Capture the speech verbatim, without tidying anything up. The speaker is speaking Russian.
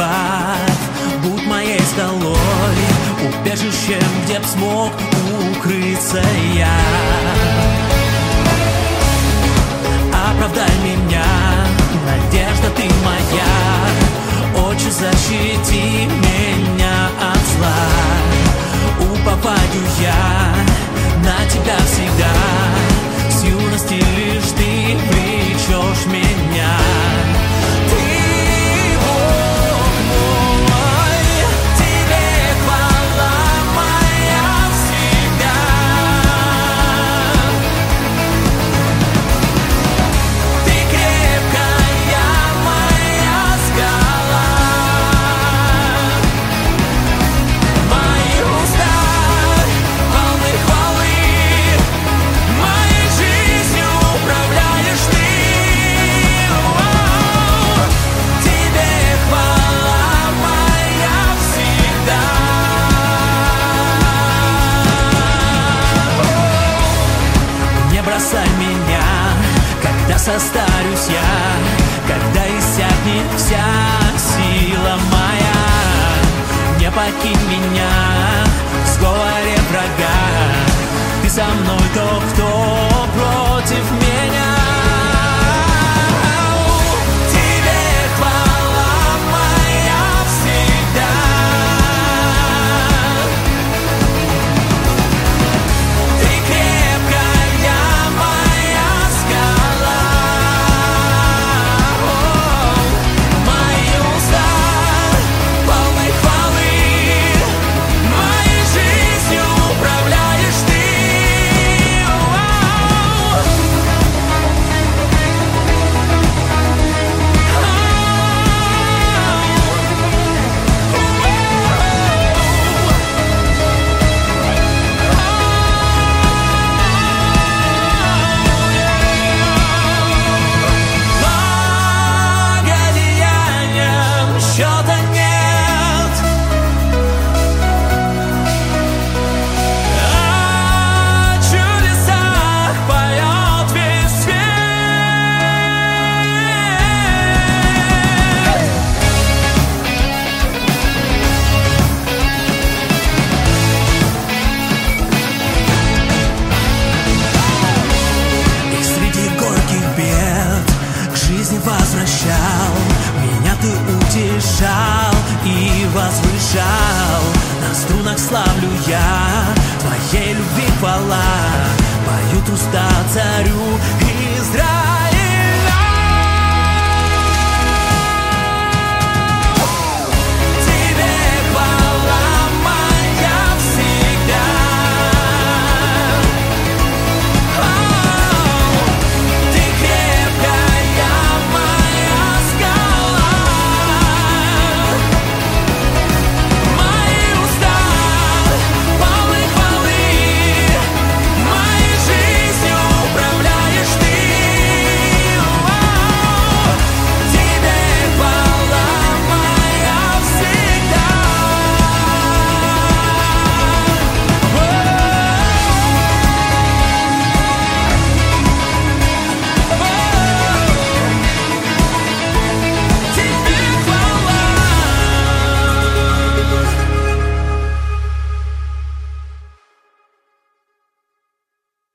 любовь, будь моей скалой, убежищем, где б смог укрыться я. Оправдай меня, надежда ты моя, отче, защити меня от зла. Уповаю я на тебя всегда, с юности лишь ты влечешь меня. Бросай меня, когда состарюсь я, когда иссякнет вся сила моя. Не покинь меня в сговоре врага, ты со мной, то кто против меня. Возвращал, меня ты утешал и возвышал. На струнах славлю я твоей любви хвала, поют уста царю